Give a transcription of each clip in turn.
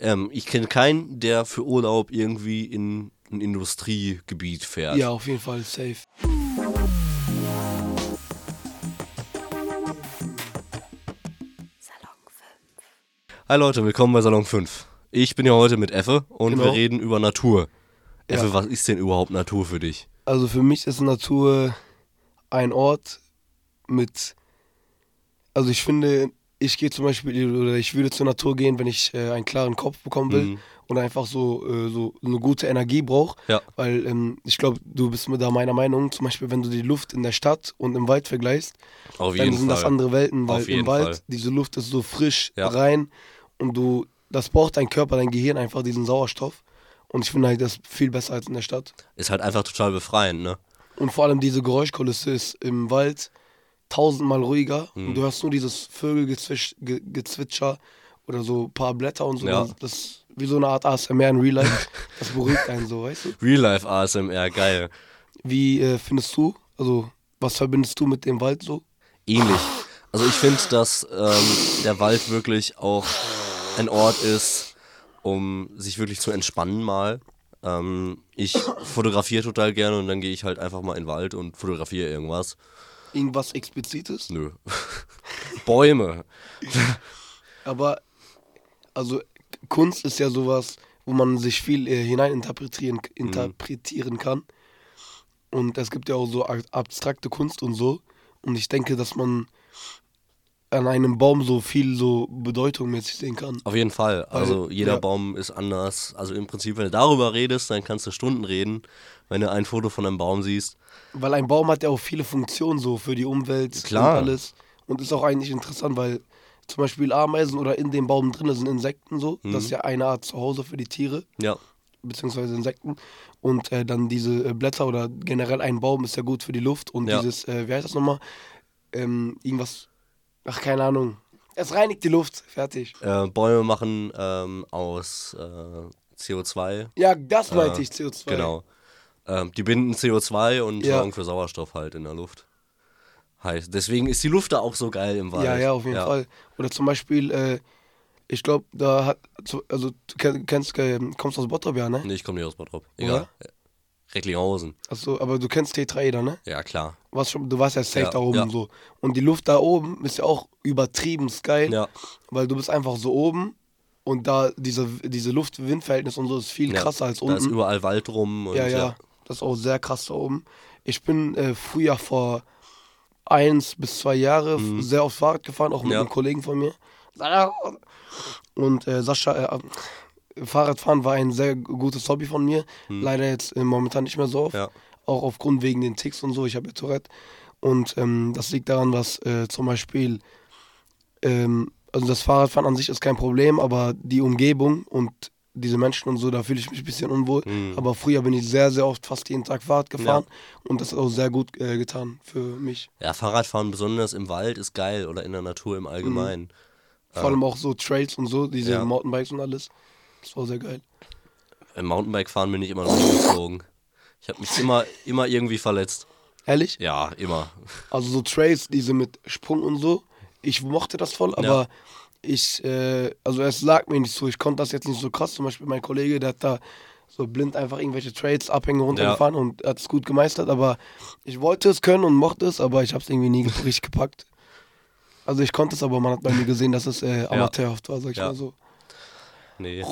Ich kenne keinen, der für Urlaub irgendwie in ein Industriegebiet fährt. Ja, auf jeden Fall, safe. Hi Leute, willkommen bei Salon 5. Ich bin ja heute mit Effe und Genau. wir reden über Natur. Effe, Ja. was ist denn überhaupt Natur für dich? Also für mich ist Natur ein Ort mit, also ich finde, ich gehe zum Beispiel, oder ich würde zur Natur gehen, wenn ich einen klaren Kopf bekommen will und einfach so eine gute Energie brauche. Ja. Weil ich glaube, du bist mir da meiner Meinung, zum Beispiel, wenn du die Luft in der Stadt und im Wald vergleichst, Auf dann jeden sind das Fall. andere Welten, weil Auf jeden im Wald, Fall. diese Luft ist so frisch, Ja. rein und das braucht dein Körper, dein Gehirn einfach, diesen Sauerstoff. Und ich finde halt, das viel besser als in der Stadt. Ist halt einfach total befreiend, ne? Und vor allem diese Geräuschkulisse ist im Wald 1000-mal ruhiger. Und du hörst nur dieses Vögelgezwitscher oder so ein paar Blätter und so. Ja. Das ist wie so eine Art ASMR in Real Life. Das beruhigt einen so, weißt du? Real Life ASMR, geil. Wie findest du, also was verbindest du mit dem Wald so? Ähnlich. Also ich finde, dass der Wald wirklich auch ein Ort ist, um sich wirklich zu entspannen mal. Ich fotografiere total gerne und dann gehe ich halt einfach mal in den Wald und fotografiere irgendwas. Irgendwas Explizites? Nö. Bäume. Aber, also Kunst ist ja sowas, wo man sich viel interpretieren kann. Und es gibt ja auch so abstrakte Kunst und so. Und ich denke, dass man an einem Baum so viel so bedeutungsmäßig sehen kann. Auf jeden Fall. Also jeder ja. Baum ist anders. Also im Prinzip, wenn du darüber redest, dann kannst du Stunden reden. Wenn du ein Foto von einem Baum siehst. Weil ein Baum hat ja auch viele Funktionen so für die Umwelt Klar. und alles. Und ist auch eigentlich interessant, weil zum Beispiel Ameisen oder in dem Baum drin sind Insekten so. Das ist ja eine Art Zuhause für die Tiere, Ja. beziehungsweise Insekten. Und dann diese Blätter oder generell ein Baum ist ja gut für die Luft. Und Ja. dieses, wie heißt das nochmal? Irgendwas, ach keine Ahnung. Es reinigt die Luft, fertig. Bäume machen aus CO2. Ja, das meinte ich, CO2. Genau. Die binden CO2 und Ja. sorgen für Sauerstoff halt in der Luft. Heißt. Deswegen ist die Luft da auch so geil im Wald. Ja, auf jeden Fall. Oder zum Beispiel, ich glaube, da hat, also du kommst aus Bottrop, ja, ne? Nee, ich komme nicht aus Bottrop. Egal. Recklinghausen. Achso, aber du kennst Tetraeder, ne? Ja, klar. Du warst ja safe Ja, da oben ja. so. Und die Luft da oben ist ja auch übertrieben geil, Ja. weil du bist einfach so oben und da diese Luft-Wind-Verhältnis und so ist viel Ja. krasser als Da ist unten. überall Wald rum. Und Ja, das ist auch sehr krass da oben. Ich bin früher vor 1 bis 2 Jahre sehr oft Fahrrad gefahren, auch mit Ja. einem Kollegen von mir. Und Sascha, Fahrradfahren war ein sehr gutes Hobby von mir. Leider jetzt momentan nicht mehr so oft. Ja. Auch aufgrund wegen den Tics und so. Ich habe ja Tourette. Und das liegt daran, was zum Beispiel, also das Fahrradfahren an sich ist kein Problem, aber die Umgebung und diese Menschen und so, da fühle ich mich ein bisschen unwohl. Aber früher bin ich sehr, sehr oft fast jeden Tag Fahrrad gefahren. Und das hat auch sehr gut getan für mich. Ja, Fahrradfahren besonders im Wald ist geil oder in der Natur im Allgemeinen. Vor allem auch so Trails und so, diese Ja. Mountainbikes und alles. Das war sehr geil. Im Mountainbike-Fahren bin ich immer noch nie geflogen. Ich habe mich immer irgendwie verletzt. Ehrlich? Ja, immer. Also so Trails, diese mit Sprung und so. Ich mochte das voll, aber also es lag mir nicht so. Ich konnte das jetzt nicht so krass. Zum Beispiel mein Kollege, der hat da so blind einfach irgendwelche Trails, Abhänge runtergefahren und hat es gut gemeistert. Aber ich wollte es können und mochte es, aber ich habe es irgendwie nie richtig gepackt. Also ich konnte es, aber man hat bei mir gesehen, dass es amateurhaft war, sag ich Ja. mal so. Nee.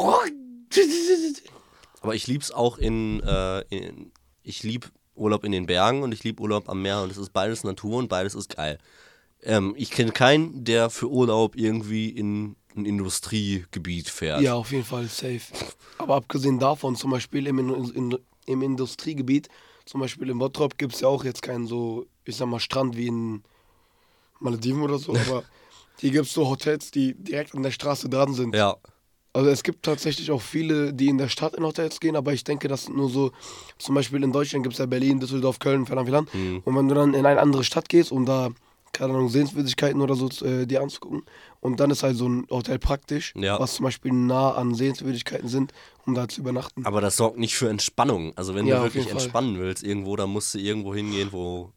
Aber ich lieb's auch ich lieb Urlaub in den Bergen und ich lieb Urlaub am Meer und es ist beides Natur und beides ist geil. Ich kenne keinen, der für Urlaub irgendwie in ein Industriegebiet fährt. Ja, auf jeden Fall, safe. Aber abgesehen davon, zum Beispiel im Industriegebiet, zum Beispiel in Bottrop gibt es ja auch jetzt keinen so, ich sag mal, Strand wie in Malediven oder so, aber hier gibt es so Hotels, die direkt an der Straße dran sind. Ja. Also es gibt tatsächlich auch viele, die in der Stadt in Hotels gehen, aber ich denke, das sind nur so, zum Beispiel in Deutschland gibt es ja Berlin, Düsseldorf, Köln, Fernand. Und wenn du dann in eine andere Stadt gehst, um da, keine Ahnung, Sehenswürdigkeiten oder so dir anzugucken, und dann ist halt so ein Hotel praktisch, Ja. was zum Beispiel nah an Sehenswürdigkeiten sind, um da zu übernachten. Aber das sorgt nicht für Entspannung. Also wenn Ja, du auf wirklich jeden Fall. entspannen willst irgendwo, dann musst du irgendwo hingehen, wo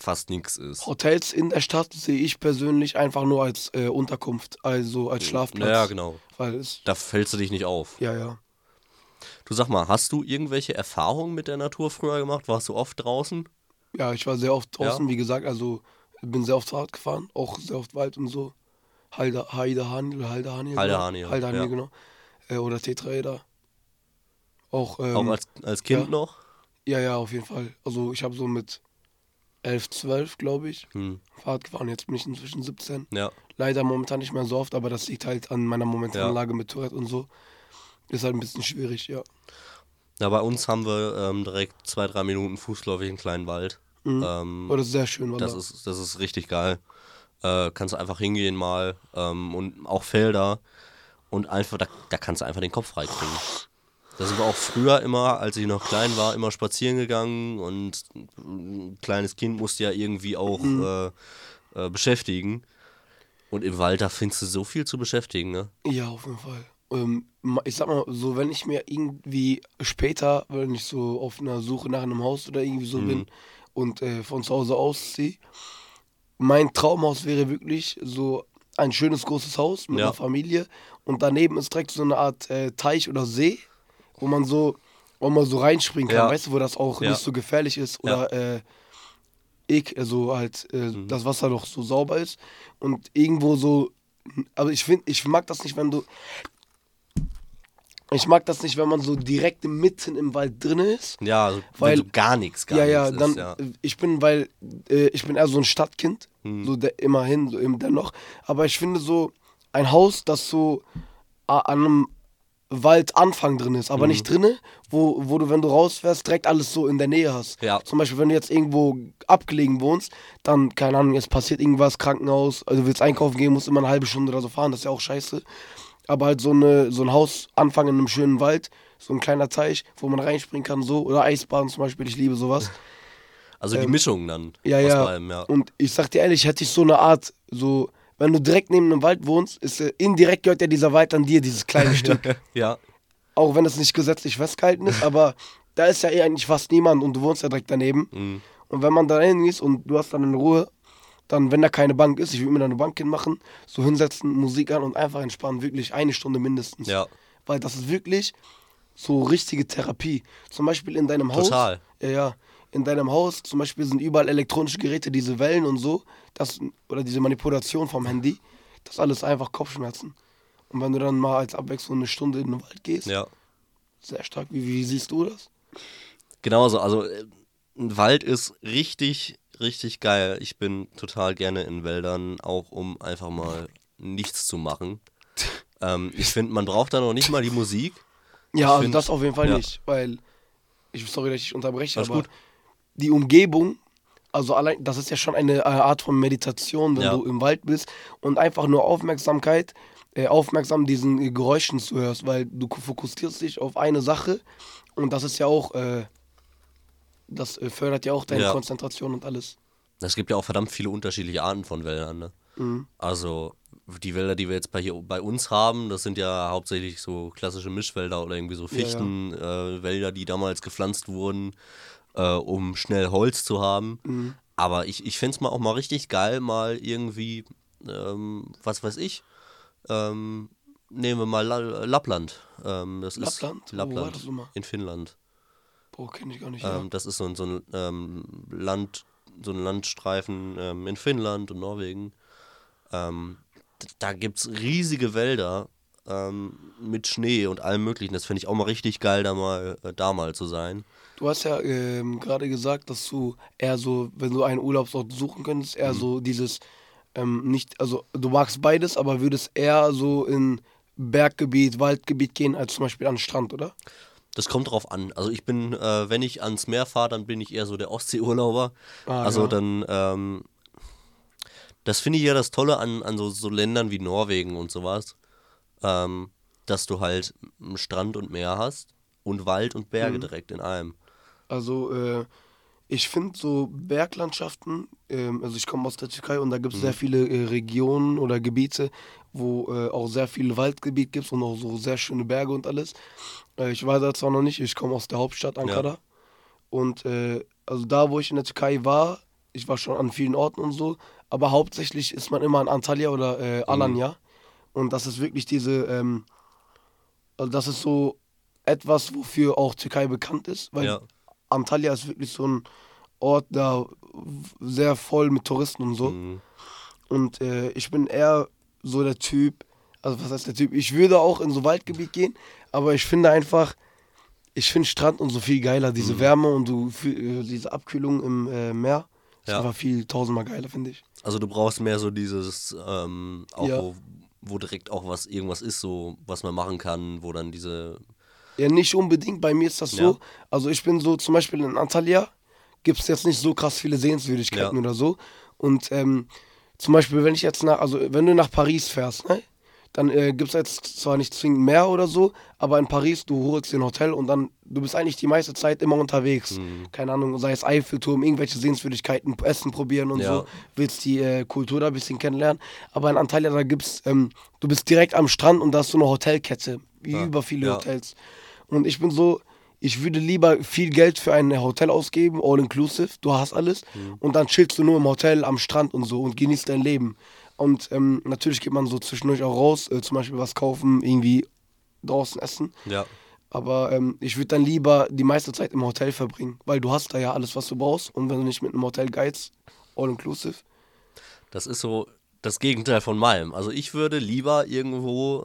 fast nichts ist. Hotels in der Stadt sehe ich persönlich einfach nur als Unterkunft, also als Schlafplatz. Ja, genau. Weil es, Da fällst du dich nicht auf. ja. Du sag mal, hast du irgendwelche Erfahrungen mit der Natur früher gemacht? Warst du oft draußen? Ja, ich war sehr oft draußen, Ja. wie gesagt, also bin sehr oft Fahrrad gefahren, auch sehr oft Wald und so. Heidehani oder Haldehani. Haldehani, Haldehani, ja. genau. Oder Tetraeder. Auch, Auch als Kind ja. noch? Ja, auf jeden Fall. Also ich habe so mit 11, 12, glaube ich, Fahrrad gefahren. Jetzt bin ich inzwischen 17. Ja. Leider momentan nicht mehr so oft, aber das liegt halt an meiner momentanen Ja. Lage mit Tourette und so. Ist halt ein bisschen schwierig, ja. Ja, bei uns haben wir direkt 2-3 Minuten fußläufig einen kleinen Wald. Aber das ist sehr schön, Das Wallah. ist richtig geil. Kannst du einfach hingehen mal und auch Felder und einfach, da kannst du einfach den Kopf freikriegen. Da sind wir auch früher immer, als ich noch klein war, immer spazieren gegangen und ein kleines Kind musste ja irgendwie auch beschäftigen. Und im Wald, da findest du so viel zu beschäftigen, ne? Ja, auf jeden Fall. Ich sag mal so, wenn ich mir irgendwie später, wenn ich so auf einer Suche nach einem Haus oder irgendwie so bin und von zu Hause ausziehe, mein Traumhaus wäre wirklich so ein schönes großes Haus mit Ja. einer Familie und daneben ist direkt so eine Art Teich oder See, wo man so reinspringen kann, Ja. weißt du, wo das auch Ja. nicht so gefährlich ist Ja. oder also halt das Wasser doch so sauber ist und irgendwo so, aber ich mag das nicht, wenn man so direkt mitten im Wald drin ist. Ja, also Weil- wenn so gar nichts Ja, ist, dann, ja. ich bin eher so ein Stadtkind, so immerhin, so eben dennoch. Aber ich finde so ein Haus, das so an einem Waldanfang drin ist, aber nicht drinne, wo du, wenn du rausfährst, direkt alles so in der Nähe hast. Ja. Zum Beispiel, wenn du jetzt irgendwo abgelegen wohnst, dann, keine Ahnung, es passiert irgendwas, Krankenhaus, also du willst einkaufen gehen, musst immer eine halbe Stunde oder so fahren, das ist ja auch scheiße. Aber halt so ein Hausanfang in einem schönen Wald, so ein kleiner Teich, wo man reinspringen kann, so, oder Eisbahn zum Beispiel, ich liebe sowas. Also die Mischung dann Ja, aus ja. beidem, ja. Und ich sag dir ehrlich, hätte ich so eine Art, so, wenn du direkt neben einem Wald wohnst, indirekt gehört ja dieser Wald an dir, dieses kleine Stück. Ja, Auch wenn es nicht gesetzlich festgehalten ist, aber da ist ja eh eigentlich fast niemand und du wohnst ja direkt daneben. Und wenn man da hingehst und du hast dann in Ruhe, dann, wenn da keine Bank ist, ich würde mir da eine Bank hinmachen, so hinsetzen, Musik an und einfach entspannen, wirklich 1 Stunde mindestens. ja. Weil das ist wirklich so richtige Therapie. Zum Beispiel in deinem Haus. Total. Ja. In deinem Haus zum Beispiel sind überall elektronische Geräte, diese Wellen und so, oder diese Manipulation vom Handy, das alles einfach Kopfschmerzen. Und wenn du dann mal als Abwechslung 1 Stunde in den Wald gehst, Ja. sehr stark. Wie siehst du das? Genauso, also ein Wald ist richtig, richtig geil. Ich bin total gerne in Wäldern, auch um einfach mal nichts zu machen. Ich finde, man braucht da noch nicht mal die Musik. Ja, Ich also find- das auf jeden Fall ja. nicht, weil, sorry, dass ich unterbreche, Alles aber gut. die Umgebung, also allein, das ist ja schon eine Art von Meditation, wenn Ja. du im Wald bist und einfach nur aufmerksam diesen Geräuschen zuhörst, weil du fokussierst dich auf eine Sache und das ist ja auch, das fördert ja auch deine Ja. Konzentration und alles. Es gibt ja auch verdammt viele unterschiedliche Arten von Wäldern, ne? Also die Wälder, die wir jetzt bei uns haben, das sind ja hauptsächlich so klassische Mischwälder oder irgendwie so Fichtenwälder, die damals gepflanzt wurden, um schnell Holz zu haben. Aber ich fände es auch mal richtig geil, mal irgendwie, was weiß ich, nehmen wir mal Lappland. Das ist Lappland? Wo war Lappland das nochmal? in Finnland. Boah, kenn ich gar nicht. Ja. Das ist so ein Landstreifen in Finnland und Norwegen. Da gibt es riesige Wälder mit Schnee und allem möglichen. Das finde ich auch mal richtig geil, da mal zu sein. Du hast ja gerade gesagt, dass du eher so, wenn du einen Urlaubsort suchen könntest, eher so dieses, nicht, also du magst beides, aber würdest eher so in Berggebiet, Waldgebiet gehen, als zum Beispiel an den Strand, oder? Das kommt drauf an. Also ich bin, wenn ich ans Meer fahre, dann bin ich eher so der Ostseeurlauber. Ah, Also ja. dann, das finde ich ja das Tolle an so Ländern wie Norwegen und sowas, dass du halt Strand und Meer hast und Wald und Berge direkt in einem. Also, ich finde so Berglandschaften, also ich komme aus der Türkei und da gibt es sehr viele Regionen oder Gebiete, wo auch sehr viel Waldgebiet gibt und auch so sehr schöne Berge und alles. Ich war da zwar noch nicht, ich komme aus der Hauptstadt Ankara. Und also da, wo ich in der Türkei war, ich war schon an vielen Orten und so, aber hauptsächlich ist man immer in Antalya oder Alanya. Und das ist wirklich also das ist so etwas, wofür auch Türkei bekannt ist, weil Ja. Antalya ist wirklich so ein Ort, da sehr voll mit Touristen und so. Mhm. Und ich bin eher so der Typ, also was heißt der Typ? Ich würde auch in so Waldgebiet gehen, aber ich finde Strand und so viel geiler, diese Wärme und diese Abkühlung im Meer. Ist Ja. einfach viel tausendmal geiler, finde ich. Also du brauchst mehr so dieses, auch Ja. wo direkt auch irgendwas ist, so was man machen kann, wo dann diese. Ja, nicht unbedingt, bei mir ist das Ja. so. Also ich bin so, zum Beispiel in Antalya gibt es jetzt nicht so krass viele Sehenswürdigkeiten Ja. oder so. Und zum Beispiel, also wenn du nach Paris fährst, ne? Dann gibt es jetzt zwar nicht zwingend Meer oder so, aber in Paris, du holst dir ein Hotel und dann, du bist eigentlich die meiste Zeit immer unterwegs. Keine Ahnung, sei es Eiffelturm, irgendwelche Sehenswürdigkeiten, Essen probieren und Ja. so, willst die Kultur da ein bisschen kennenlernen. Aber in Antalya, da gibt's, du bist direkt am Strand und da ist so eine Hotelkette, über viele Ja. Hotels. Und ich bin so, ich würde lieber viel Geld für ein Hotel ausgeben, all inclusive, du hast alles, und dann chillst du nur im Hotel am Strand und so und genießt dein Leben. Und natürlich geht man so zwischendurch auch raus, zum Beispiel was kaufen, irgendwie draußen essen. Ja. Aber ich würde dann lieber die meiste Zeit im Hotel verbringen, weil du hast da ja alles, was du brauchst. Und wenn du nicht mit einem Hotel geizt, all inclusive. Das ist so das Gegenteil von meinem. Also ich würde lieber irgendwo,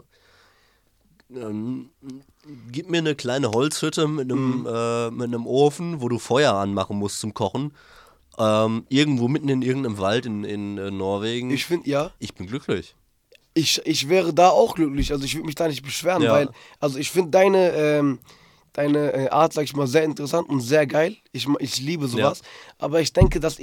gib mir eine kleine Holzhütte mit einem Ofen, wo du Feuer anmachen musst zum Kochen. Irgendwo mitten in irgendeinem Wald in Norwegen. Ich finde, ja, Ich bin glücklich. ich wäre da auch glücklich. Also ich würde mich da nicht beschweren, Ja. weil, also ich finde deine Art, sag ich mal, sehr interessant und sehr geil. Ich liebe sowas. Aber ich denke, dass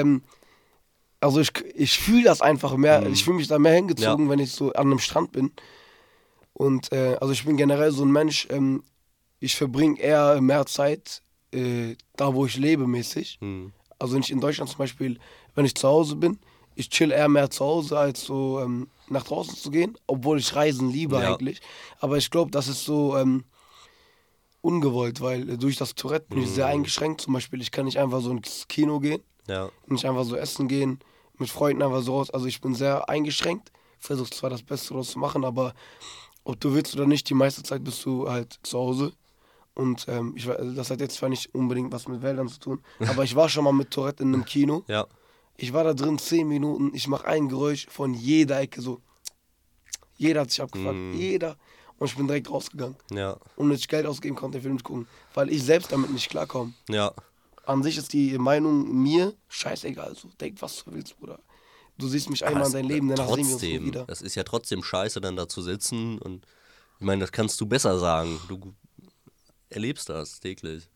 also ich fühle das einfach mehr, ich fühle mich da mehr hingezogen, wenn ich so an einem Strand bin. Und also ich bin generell so ein Mensch, ich verbringe eher mehr Zeit da, wo ich lebe, mäßig. Also nicht in Deutschland zum Beispiel, wenn ich zu Hause bin, ich chill eher mehr zu Hause, als so nach draußen zu gehen, obwohl ich Reisen liebe Ja. eigentlich. Aber ich glaube, das ist so ungewollt, weil durch das Tourette bin ich sehr eingeschränkt. Zum Beispiel, ich kann nicht einfach so ins Kino gehen, Ja. nicht einfach so essen gehen, mit Freunden einfach so raus. Also ich bin sehr eingeschränkt, versuche zwar das Beste daraus zu machen, aber ob du willst oder nicht, die meiste Zeit bist du halt zu Hause. Und das hat jetzt zwar nicht unbedingt was mit Wäldern zu tun, aber ich war schon mal mit Tourette in einem Kino. Ja. Ich war da drin 10 Minuten, ich mache ein Geräusch von jeder Ecke so. Jeder hat sich abgefuckt, jeder. Und ich bin direkt rausgegangen. Ja. Und dass ich Geld ausgeben konnte, den Film zu gucken. Weil ich selbst damit nicht klarkomme. Ja. An sich ist die Meinung mir scheißegal. So, denk, was du willst, Bruder. Du siehst mich einmal in dein Leben, danach sehen wir uns nie Trotzdem, wieder. das ist ja trotzdem scheiße, dann da zu sitzen und ich meine, das kannst du besser sagen. Du erlebst das täglich.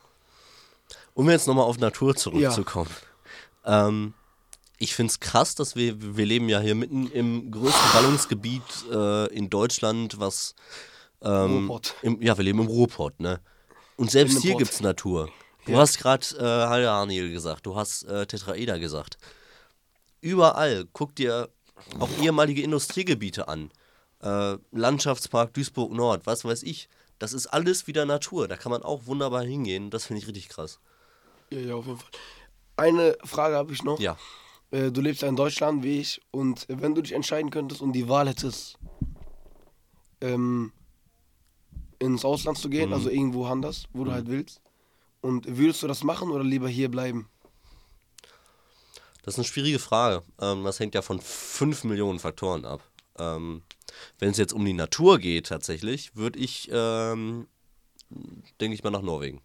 Um jetzt nochmal auf Natur zurückzukommen. Ich finde es krass, dass wir leben ja hier mitten im größten Ballungsgebiet in Deutschland, was Ruhrpott. wir leben im Ruhrpott, ne? Und selbst In einem hier Pott. gibt's Natur. Du Ja. hast gerade Haliarnil gesagt, du hast Tetraeder gesagt. Überall, guck dir auch ehemalige Industriegebiete an. Landschaftspark Duisburg Nord, was weiß ich. Das ist alles wieder Natur. Da kann man auch wunderbar hingehen. Das finde ich richtig krass. Ja, auf jeden Fall. Eine Frage habe ich noch. Ja. Du lebst ja in Deutschland wie ich und wenn du dich entscheiden könntest und die Wahl hättest, ins Ausland zu gehen, also irgendwo anders, wo du halt willst, und würdest du das machen oder lieber hier bleiben? Das ist eine schwierige Frage. Das hängt ja von 5 Millionen Faktoren ab. Wenn es jetzt um die Natur geht tatsächlich, würde ich, denke ich mal, nach Norwegen.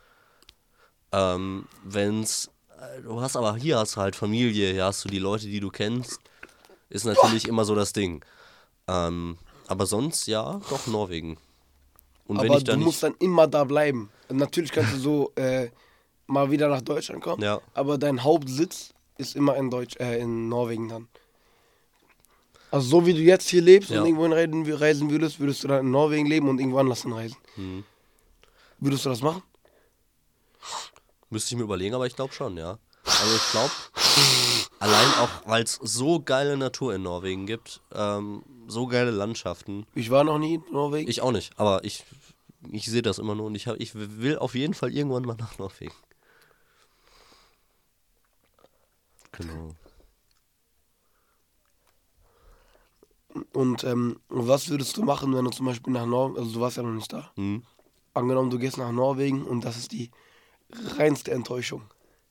Hier hast du halt Familie, hier hast du die Leute, die du kennst. Ist natürlich immer so das Ding. Aber sonst, ja, doch Norwegen. Und wenn Aber ich du dann musst dann immer da bleiben. Natürlich kannst du so mal wieder nach Deutschland kommen, Ja. aber dein Hauptsitz ist immer in Norwegen dann. Also so wie du jetzt hier lebst Ja. und irgendwo reisen würdest, würdest du dann in Norwegen leben und irgendwo anders hinreisen. Würdest du das machen? Müsste ich mir überlegen, aber ich glaube schon, ja. Also ich glaube, allein auch, weil es so geile Natur in Norwegen gibt, so geile Landschaften. Ich war noch nie in Norwegen. Ich auch nicht, aber ich sehe das immer nur und ich will auf jeden Fall irgendwann mal nach Norwegen. Genau. Und was würdest du machen, wenn du zum Beispiel nach Norwegen, also du warst ja noch nicht da. Mhm. Angenommen, du gehst nach Norwegen und das ist die reinste Enttäuschung.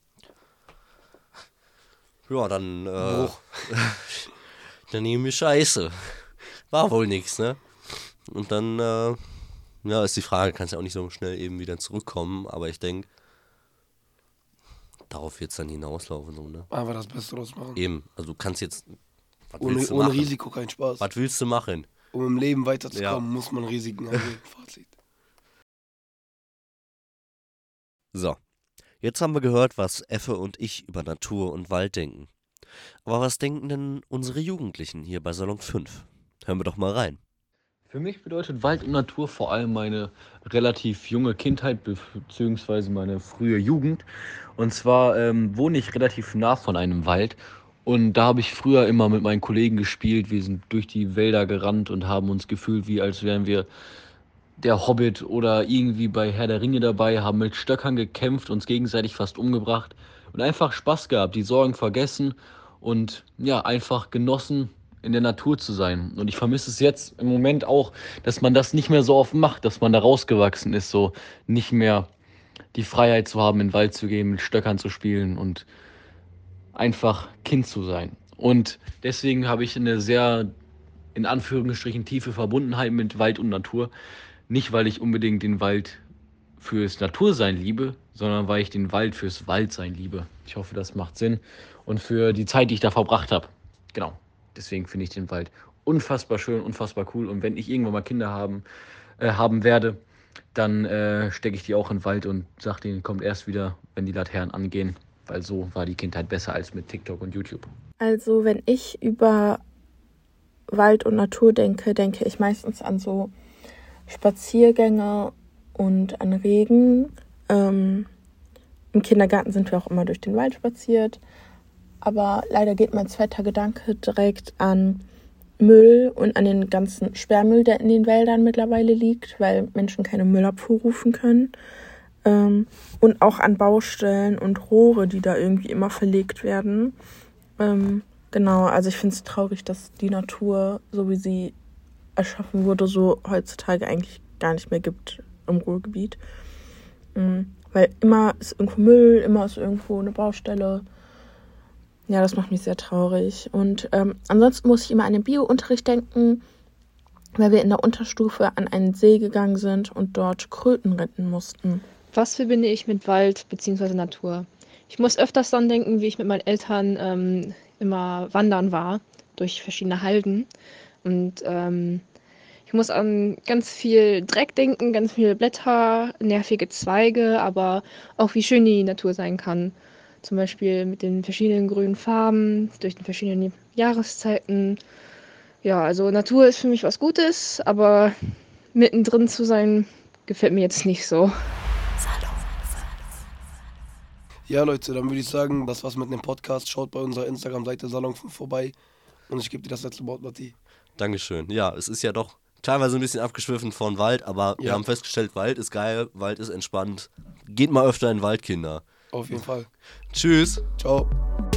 Ja, dann, Bruch. dann nehme ich Scheiße. War wohl nix, ne? Und dann, ja, ist die Frage, kannst ja auch nicht so schnell eben wieder zurückkommen, aber ich denke, darauf wird es dann hinauslaufen, so, ne? Einfach das Beste draus machen. Eben, also du kannst jetzt, was Ohne willst du machen? Risiko kein Spaß. Was willst du machen? Um im Leben weiterzukommen, Ja. muss man Risiken eingehen. Fazit. So, jetzt haben wir gehört, was Effe und ich über Natur und Wald denken. Aber was denken denn unsere Jugendlichen hier bei Salon 5? Hören wir doch mal rein. Für mich bedeutet Wald und Natur vor allem meine relativ junge Kindheit bzw. meine frühe Jugend. Und zwar wohne ich relativ nah von einem Wald. Und da habe ich früher immer mit meinen Kollegen gespielt. Wir sind durch die Wälder gerannt und haben uns gefühlt, wie als wären wir der Hobbit oder irgendwie bei Herr der Ringe dabei, haben mit Stöckern gekämpft, uns gegenseitig fast umgebracht und einfach Spaß gehabt, die Sorgen vergessen und ja, einfach genossen, in der Natur zu sein. Und ich vermisse es jetzt im Moment auch, dass man das nicht mehr so oft macht, dass man da rausgewachsen ist, so nicht mehr die Freiheit zu haben, in den Wald zu gehen, mit Stöckern zu spielen und einfach Kind zu sein. Und deswegen habe ich eine sehr, in Anführungsstrichen, tiefe Verbundenheit mit Wald und Natur. Nicht, weil ich unbedingt den Wald fürs Natursein liebe, sondern weil ich den Wald fürs Waldsein liebe. Ich hoffe, das macht Sinn. Und für die Zeit, die ich da verbracht habe. Genau. Deswegen finde ich den Wald unfassbar schön, unfassbar cool. Und wenn ich irgendwann mal Kinder haben werde, dann stecke ich die auch in den Wald und sage denen, kommt erst wieder, wenn die Laternen angehen. Weil so war die Kindheit besser als mit TikTok und YouTube. Also wenn ich über Wald und Natur denke, denke ich meistens an so Spaziergänge und an Regen. Im Kindergarten sind wir auch immer durch den Wald spaziert. Aber leider geht mein zweiter Gedanke direkt an Müll und an den ganzen Sperrmüll, der in den Wäldern mittlerweile liegt, weil Menschen keine Müllabfuhr rufen können. Und auch an Baustellen und Rohre, die da irgendwie immer verlegt werden. Genau, also ich finde es traurig, dass die Natur, so wie sie erschaffen wurde, so heutzutage eigentlich gar nicht mehr gibt im Ruhrgebiet. Weil immer ist irgendwo Müll, immer ist irgendwo eine Baustelle. Ja, das macht mich sehr traurig. Und ansonsten muss ich immer an den Bio-Unterricht denken, weil wir in der Unterstufe an einen See gegangen sind und dort Kröten retten mussten. Was verbinde ich mit Wald bzw. Natur? Ich muss öfters dann denken, wie ich mit meinen Eltern immer wandern war, durch verschiedene Halden. Und ich muss an ganz viel Dreck denken, ganz viele Blätter, nervige Zweige, aber auch wie schön die Natur sein kann. Zum Beispiel mit den verschiedenen grünen Farben, durch die verschiedenen Jahreszeiten. Ja, also Natur ist für mich was Gutes, aber mittendrin zu sein, gefällt mir jetzt nicht so. Ja, Leute, dann würde ich sagen, das war's mit dem Podcast. Schaut bei unserer Instagram-Seite Salon 5 vorbei. Und ich gebe dir das letzte Wort, Matti. Dankeschön. Ja, es ist ja doch teilweise ein bisschen abgeschwiffen von Wald, aber wir haben festgestellt, Wald ist geil, Wald ist entspannt. Geht mal öfter in den Wald, Kinder. Auf jeden Fall. Tschüss. Ciao.